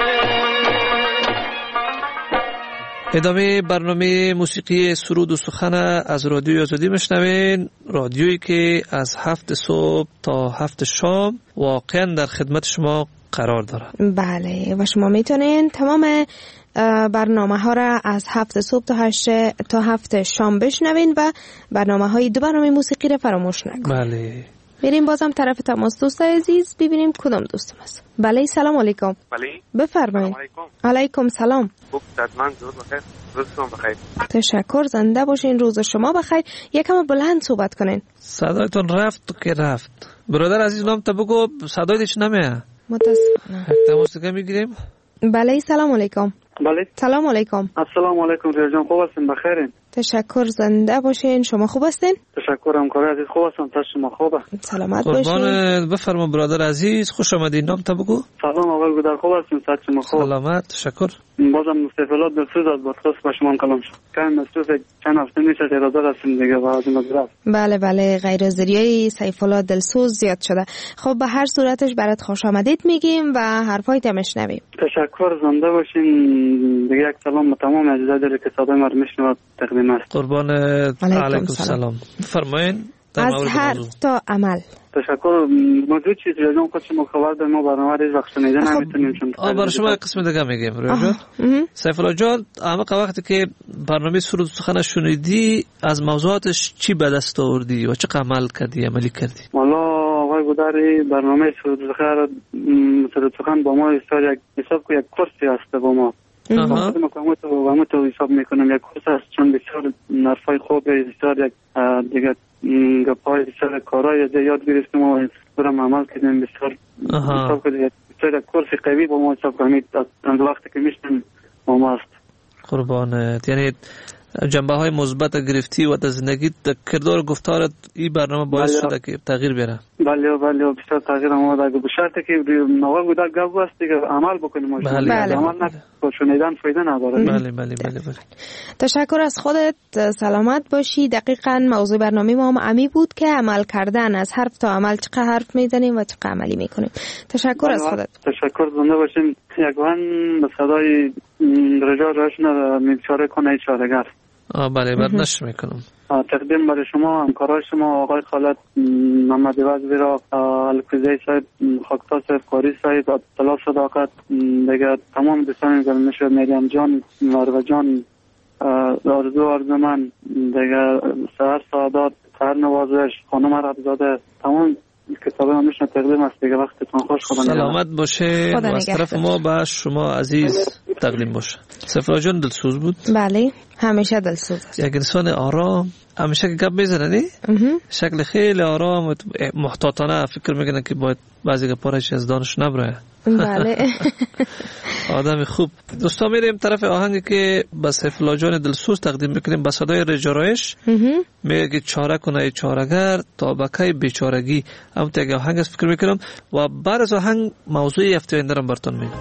ادامه برنامه موسیقی سرود و سخن از رادیوی آزادی میشنوین، رادیویی که از 7 صبح تا 7 شام واقعا در خدمت شما قرار دارد. بله و شما میتونین تمام برنامه ها را از 7 صبح تا 7 شام بشنوین و برنامه های دو برنامه موسیقی را فراموش نکنین. بله. میریم بازم طرف تماس. دوست عزیز ببینیم کدام دوستم است. بله سلام علیکم. بله بفرمایید. علیکم سلام. خوب من زود بخیر. روزتون بخیر. تشکر، زنده باشین، روز شما بخیر. یکم بلند صحبت کنین. صدایتون رفت که رفت. برادر عزیز نام تا بگو، صدایت هیچ نمیاد. متاسفانه. تماس دیگه میگیریم. بله سلام علیکم. بله سلام علیکم. السلام علیکم جان، خوب هستین؟ بخیرین؟ تشکر، زنده باشین. شما خوب هستین؟ تشکر همکار عزیز، خوب هستم. تا شما خوبه؟ سلامت باشین. قربان بفرما برادر عزیز، خوش آمدید. نام تا بگو. سلام اول گودر، خوب هستین؟ تا شما خوب؟ سلامت، تشکر. بازم مستفلات دلسوز از بادخواست با شما کلام شد. کم مصروف چند هفته میشه اراده هستیم دیگه و از این مدرس. بله غیر از ذریعه سیفالله دلسوز زیاد شده. خب به هر صورتش برات خوش آمدید میگیم و حرفایت میشنویم. تشکر، زنده باشین. دیگه یک سلام به تمام عزیزان داره که صدای ما رو میشنوند تقدیم است. قربان علیکم سلام. فرمایید. از حرف تا عمل. تشکر. موضوع چیز رجان خود شما خبر داریم، ما برنامه ریز وقت شنیده نمیتونیم چون برای شما قسم دیگه میگیم. سیفالله جان، اما وقتی که برنامه سرود سخن شنیدی از موضوعاتش چی به دست آوردی و چه عمل کردی، عملی کردی؟ والا آقای گودری، برنامه سرود سخن با ما حساب که یک کورسی هست با ما. ما تو حساب میکنم یک کورس هست چون بسیار نرفای خوبه، بسیار یک دیگه گپای بسیار کارهای یاد گرفتیم و برام عمل کردیم. بسیار حساب که بسیار کورس قوی با ما حساب کنید از وقتی که میشتیم با ما هست. قربانت. یعنی جنبه های مثبت گرفتی و در زندگی کردار گفتارت این برنامه باعث شده که تغییر بیاره. بله بسیار تغییر آمده. به شرطی که نوار گودر گپ است دیگه عمل بکنیم. بله. عمل نشونیدن فایده نداره. بله. تشکر از خودت، سلامت باشی. دقیقاً موضوع برنامه ما هم عمی بود که عمل کردن، از حرف تا عمل چقدر حرف میزنیم و چقدر عملی میکنیم. تشکر از خودت. تشکر، زنده باشین. یکوان به صدای رجا روشن میچاره کنه چاره‌گر. بله برداشت میکنم. تقدیم برای شما، همکارای شما، آقای خالد محمد وزیرا، الکوزی صاحب، خاکتا صاحب، قاری صاحب، عبدالله صداقت، دیگه تمام دوستان گرامی مریم جان، مروه جان، آرزو من، دیگه سهر سعادت، سهر نوازش، خانم عربزاده، تمام کتابه همیشه تقدیم است دیگه. وقتتون خوش. خدا سلامت باشه. از طرف ما به شما عزیز تقدیم باشه. سیفالله جان دلسوز بود؟ بله همیشه دلسوز است. یک انسان آرام همیشه که گپ میزنه شکل خیلی آرام و محتاطانه فکر میکنه که باید بعضی گپارش از دانش نبره. بله آدم خوب. دوستان میریم طرف آهنگی که با سیفالله جان دلسوز تقدیم میکنیم با صدای رجارایش. میگه چاره کنه چاره‌گر تا بکای بیچارگی. هم تا آهنگ است فکر میکنم و بعد از آهنگ موضوع هفته آینده رو براتون میگم.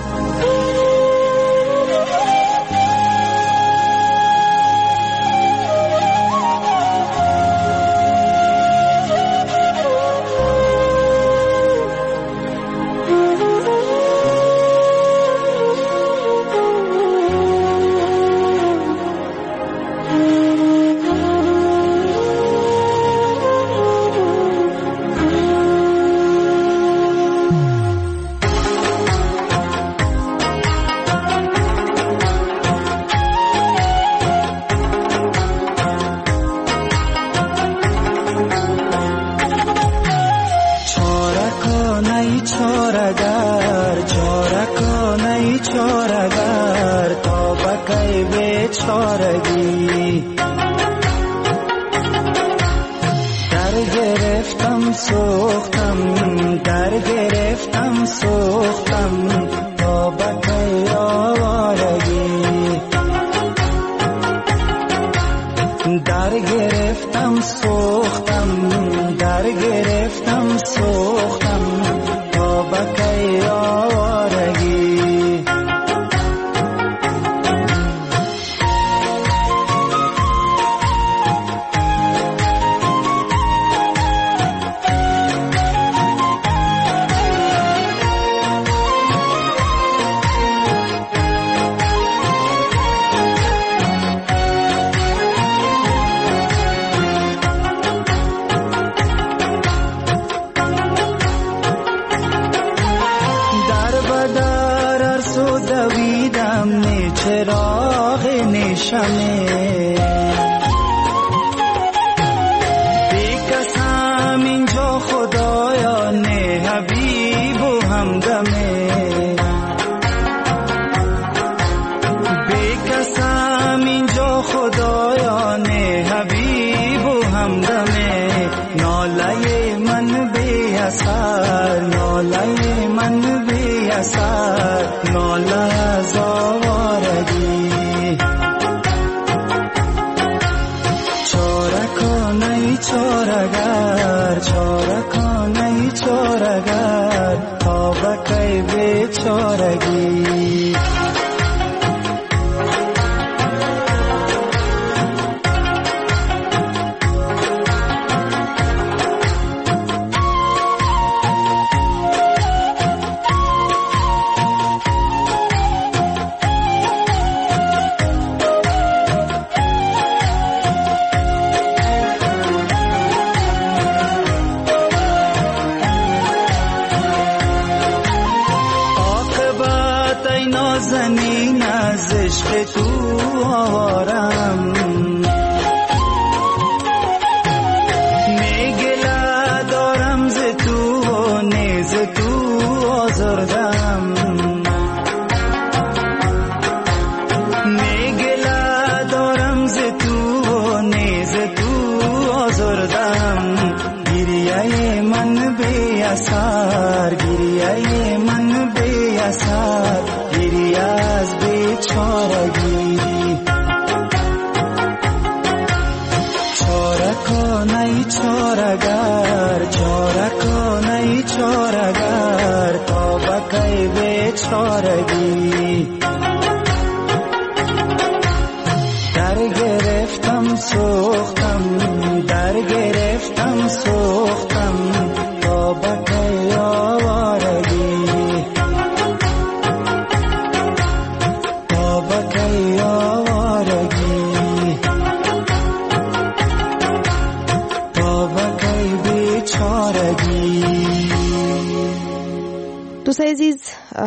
دوستای عزیز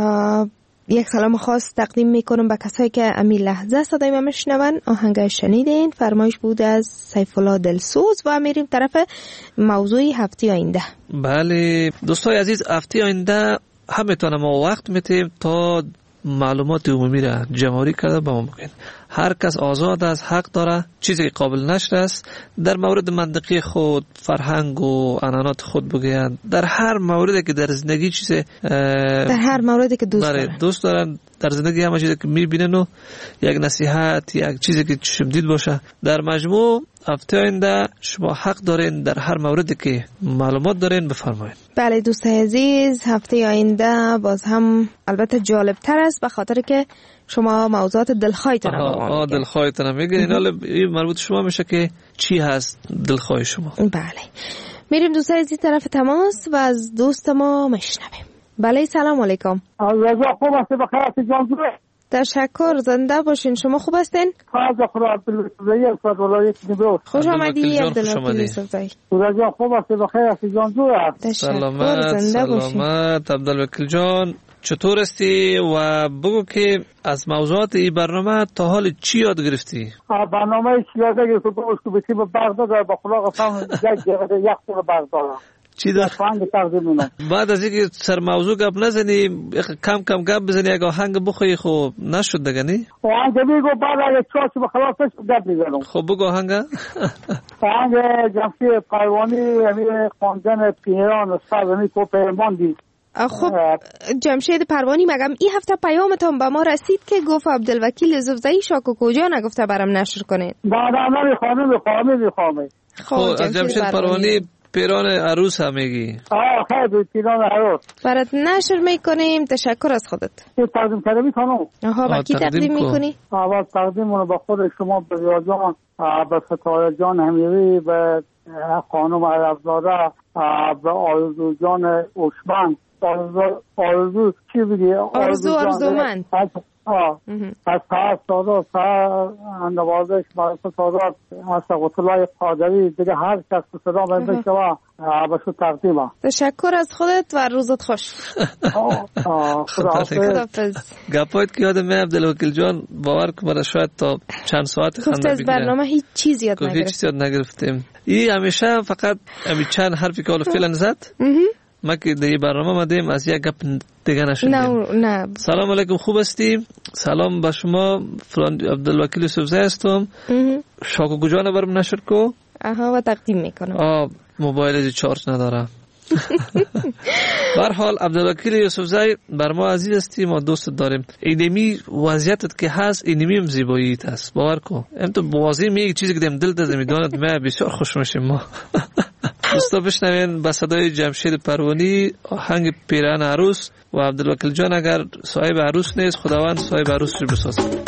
یک سلام خاص تقدیم میکنم به کسایی که امی لحظه صدای من میشنون. آهنگ شنیدین فرمایش بود از سیفالله دلسوز و میریم طرف موضوع هفته آینده. بله دوستای عزیز هفته آینده هم میتونم ما وقت میتیم تا معلومات عمومی را جمع‌آوری کرده به ما بگین. هر کس آزاد است، حق داره چیزی که قابل نشر است در مورد منطقی خود، فرهنگ و عنعنات خود بگویند. در هر موردی که در زندگی چیزی در هر موردی که دوست دارن در زندگی همه چیزی که میبینن و یک نصیحت، یک چیزی که چشم دید باشه. در مجموع هفته آینده شما حق دارین در هر موردی که معلومات دارین بفرمایید. بله دوستای عزیز، هفته آینده باز هم البته جالب تر است به خاطر که شما موضوعات دلخواهتون رو دلخواهتون میگین. این مربوط شما میشه که چی هست دلخواه شما. بله میریم دوستای عزیز طرف تماس و از دوست ما میشنویم. بله سلام علیکم. رضا خوب هستی؟ بخیر هستی جان؟ تشکر، زنده باشین. شما خوب هستین؟ خوش آمدی عبدالوکیل یوسفزئی. رضا خوب هستی؟ بخیر هستی جان؟ سلامت عبدالوکیل جان، چطور هستی؟ و بگو که از موضوعات این برنامه تا حال چی یاد گرفتی؟ برنامه چی یاد گرفتی؟ بگو که به بغداد با خلاق فهم یک خور بغداد چی دار؟ بعد از اینکه سر موضوع گپ نزنی، کم کم گپ بزنی، اگه آهنگ بخوی خوب نشد دیگه نی؟ آهنگ بگو بعد اگه چاچ بخلافش گپ بزنم. خب بگو آهنگ. آهنگ جمشید پروانی همین خواندن پیران سرزمین کو پیماندی. خب جمشید پروانی مگم این هفته پیامتون به ما رسید که گفت عبدالوکیل یوسفزئی شاکو کجا نگفته برام نشر کنین؟ نه نمیخوامه. خب از جمشید پروانی پیران عروس هم میگی؟ خیلی پیران عروس برات نشر میکنیم. تشکر از خودت. تقدیم کرده میتونم؟ با کی تقدیم میکنی؟ اول تقدیم رو به خود شما، به ریا جان، به ستاره جان همیری، به خانم عربزاده، به آرزو جان اوشمند. آرزو چی بگی؟ آرزومند. از سادات نوازش معرفت سادات از سقوطلای قادری دیگه هر کس به صدا بنده شما به شو تقدیمه. تشکر از خودت و روزت خوش. خداحافظ. گپایت که یادم میاد عبدالوکیل جان، باور کن مرا شاید تا چند ساعت خنده بگیره. از برنامه هیچ چیز یاد نگرفتیم. این همیشه فقط همین چند حرفی که فعلا زد. ما که در برنامه مدیم از یک گپ دیگه نشدیم. نه. سلام علیکم، خوب هستی؟ سلام به شما، فلان عبدالوکیل یوسفزئی هستم. شاکو گوجان برام نشر کو. و تقدیم میکنم. موبایل چارج نداره. به هر حال عبدالوکیل یوسفزئی بر ما عزیز هستی، ما دوست داریم. اینمی وضعیتت که هست، اینمی هم زیباییت هست، باور کن. تو بازی میگی چیزی که دم دل دادم میداند، ما بسیار خوش میشیم. ما دوستا بشنوین با صدای جمشید پروانی آهنگ پیران عروس و عبدالوکیل جان اگر صاحب عروس نیست، خداوند صاحب عروس رو بسازه.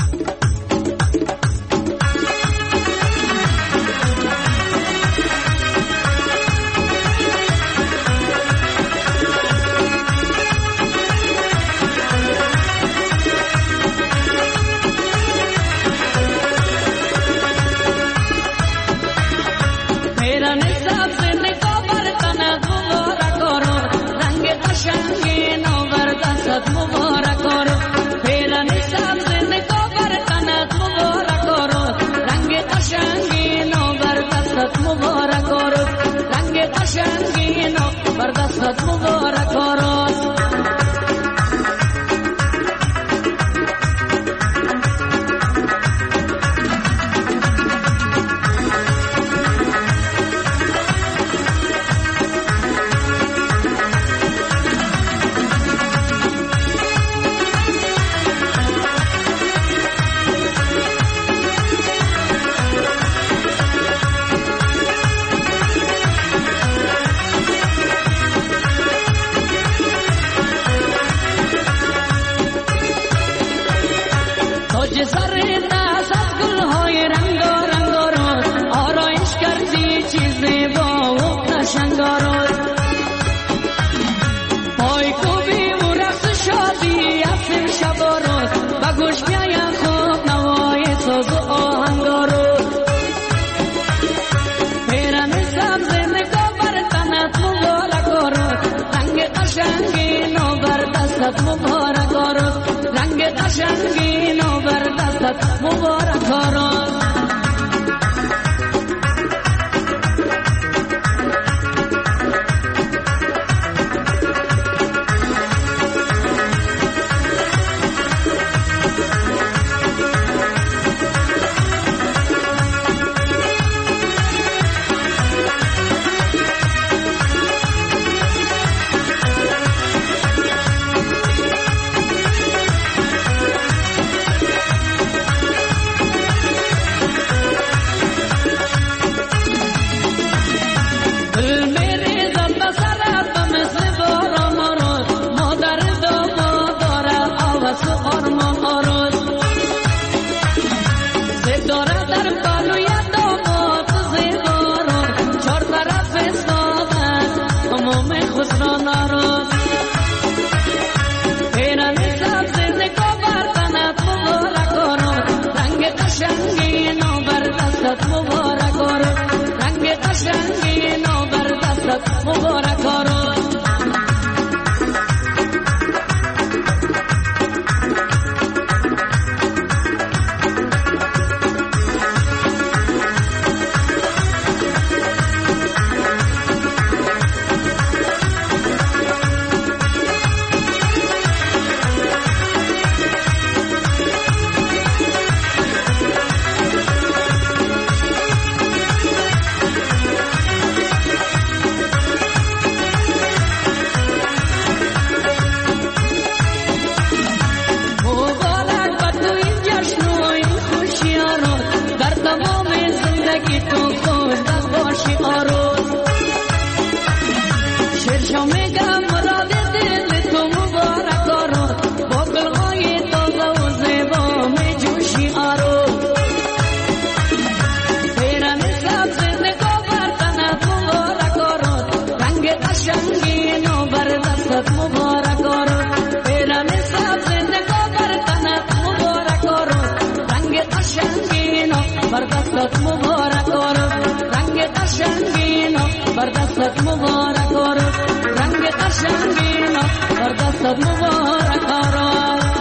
صد مبارک آرا.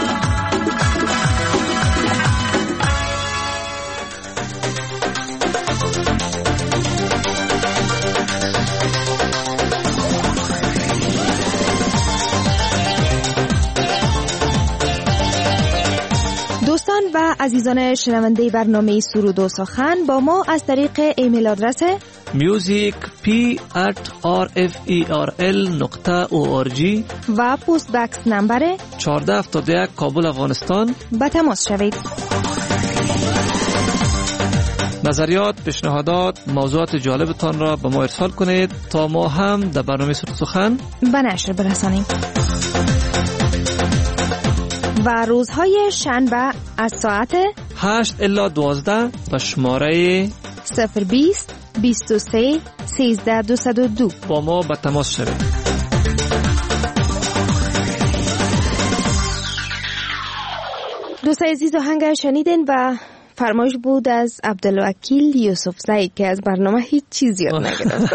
دوستان و عزیزان شنونده برنامه سرود و سخن، با ما از طریق ایمیل آدرس musicp@rferl.org و پست بکس نمبر 1471 کابل افغانستان به تماس شوید. نظریات، پیشنهادات، موضوعات جالبتان را به ما ارسال کنید تا ما هم در برنامه سرود سخن به نشر برسانیم. و روزهای شنبه از ساعت 8 الی 12 به شماره 020 23 13 202 با ما به تماس شوید. دوستان عزیز، آهنگ شنیدین و فرمایش بود از عبدالوکیل یوسف زی که از برنامه هیچ چیزی یاد نگرفت.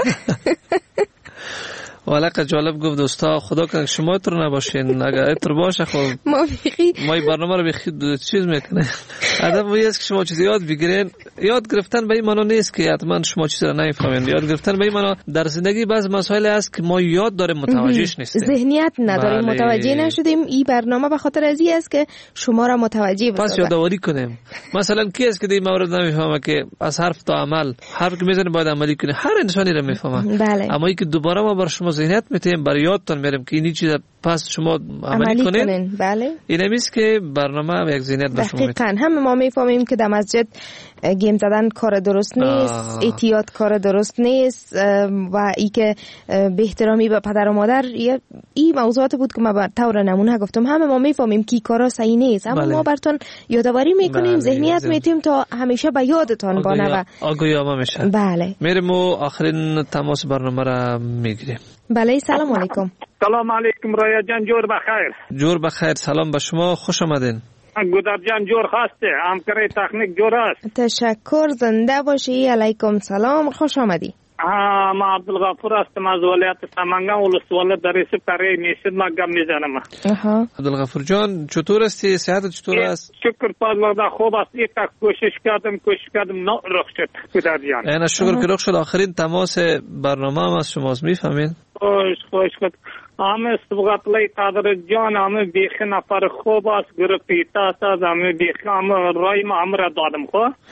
والا جالب گفت دوستا، خدا کنه شما اتر نباشین، اگر اتر باشه خب ما برنامه رو بخید چیز میکنه. ادب وی است که شما چیزی یاد بگیرین. یاد گرفتن به این معنی نیست که حتما شما چیزی رو نمیفهمین. یاد گرفتن به این معنی در زندگی بعض مسائل است که ما یاد داریم متوجهش نیستیم، ذهنیت نداریم، متوجه نشدیم. این برنامه به خاطر ازی است که شما را متوجه بسازه. پس یادآوری کنیم. مثلا کی است که این مورد نمیفهمه که از حرف تا عمل، حرف که میزنه باید عملی کنه، هر انسانی رو میفهمه. بله. اما این که دوباره ما بر شما ذهنیت میتیم، برای یادتان میریم که این چیز پس شما عملی کنین. بله. این همیست که برنامه یک ذهنیت به شما میده. دقیقاً هم ما میفهمیم که در مسجد گیم زدن کار درست نیست، احتیاط کار درست نیست و ای که به احترامی به پدر و مادر، این موضوعات بود که ما به طور نمونه گفتم. همه ما میفهمیم که کارا صحیح نیست، اما ما براتون یادآوری میکنیم، ذهنیت میتیم تا همیشه به یادتان بانه و آگاهی میشه. بله. میریم و آخرین تماس برنامه را میگیریم. بله، سلام علیکم. سلام علیکم رایا جان، جور بخیر. جور بخیر، سلام به شما، خوش آمدین. گودر جان جور خواسته، همکاری تکنیک جور است. تشکر، زنده باشی. علیکم سلام، خوش آمدی. ما عبدالغفور هستم از ولایت سمنگان ولسوالی در ریسیب کاری نیست. ما گم میزنم. عبدالغفور جان چطور هستی؟ صحت چطور است؟ شکر پادر خوب است. یک کوشش کردم نه رخ شد گودر جان. اینا شکر که رخ شد. آخرین تماس برنامه هم از شماست، میفهمین؟ خوش شد. همه سبقتلی قدر جان، همه بیخی نفر خوب است، گروپیتا است، همه بیخی همه رای ما همه را دادم.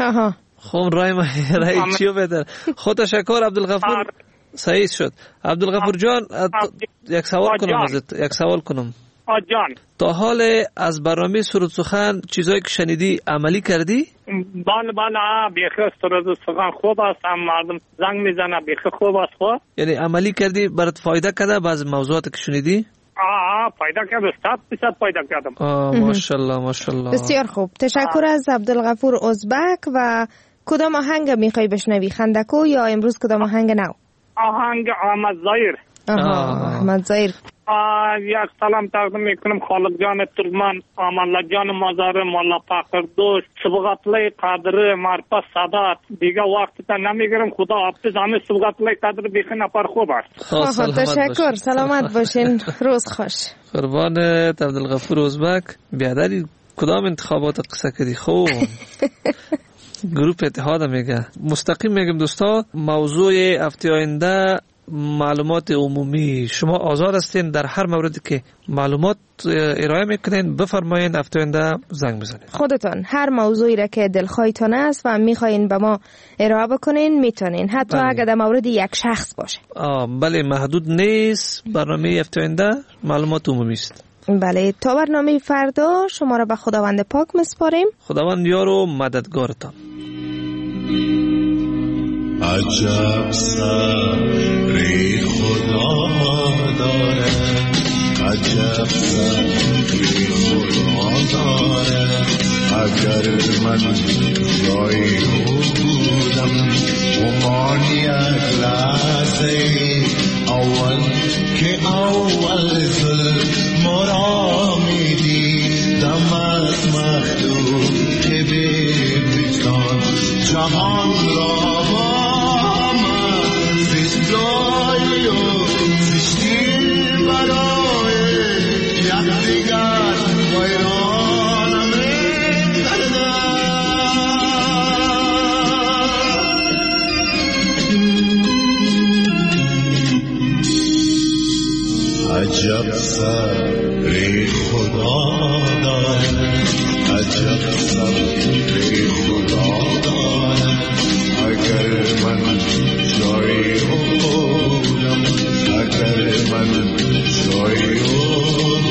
خب رای چیو بده. خود تشکر عبدالغفور، صحیح شد. عبدالغفور جان یک سوال کنم. جان تا حال از برنامه سرود سخن چیزایی که شنیدی عملی کردی؟ بله بیخی سرود سخن خوب است، هم مردم زنگ میزنه، بیخی خوب است. خوب یعنی عملی کردی، برات فایده کرده بعض موضوعاتی که شنیدی؟ فایده کرده، 100% فایده کردم. ماشاءالله. بسیار خوب، تشکر از عبدالغفور ازبک. و کدام آهنگ میخوای بشنوی، خندکو یا امروز کدام آهنگ نو؟ آهنگ احمد ظاهر. احمد ظاهر. یک سلام تقدیم میکنم خالق جان ترکمن، آمالله جان مزار، مولا فقر دوست، سبقتلی قدر، مرپا سادات. دیگه وقت تا نمیگیرم، خدا حافظ. همه سبقتلی قدر بیخی نفر خوب است. تشکر، سلامت باشین، روز خوش. قربانت عبدالغفور ازبک. بیادری کدام انتخابات قصه کردی؟ خوب گروپ اتحاد میگه. مستقیم میگم دوستا، موضوع هفته آینده معلومات عمومی. شما آزاد هستین در هر موردی که معلومات ارائه میکنین بفرمایین، هفته آینده زنگ بزنید. خودتان هر موضوعی را که دلخواهتان است و میخواین به ما ارائه بکنین میتونین، حتی اگر در مورد یک شخص باشه. بله، محدود نیست. برنامه هفته آینده معلومات عمومی است. بله، تا برنامه فردا شما را به خداوند پاک مسپاریم. خداوند یار و مددگارتان. عجب صبری خدا داره، عجب صبری خدا داره. اگر من جای او بودم، گمان یک لحظه اول که اول ظلم را میدیدم از مخلوق که ببیتان جهان را با من زیستای و زیستی برای صبر خدا دارد، عجب صبر خدا دارد. اگر من جای او بودم، اگر من جای او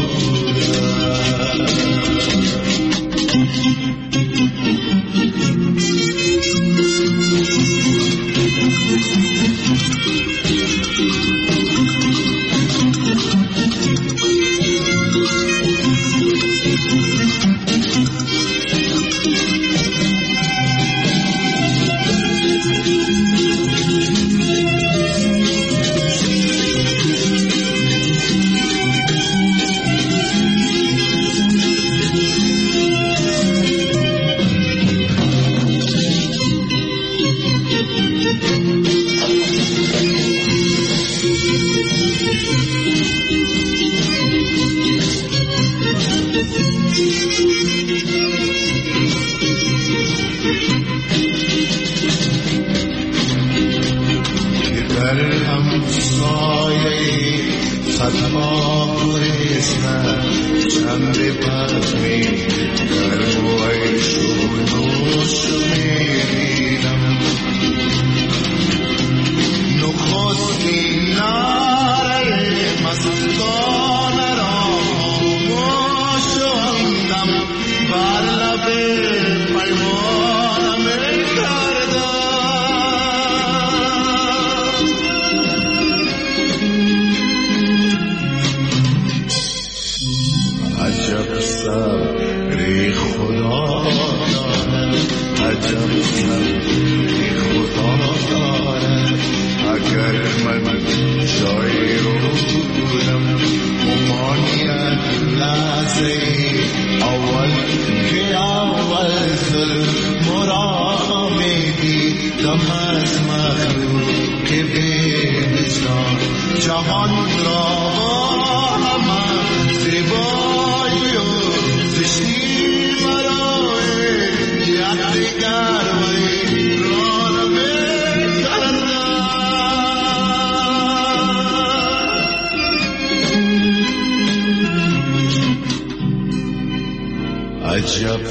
عجب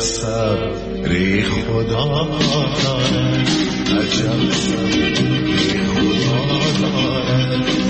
صبر خدا دارد، عجب صبر خدا دارد.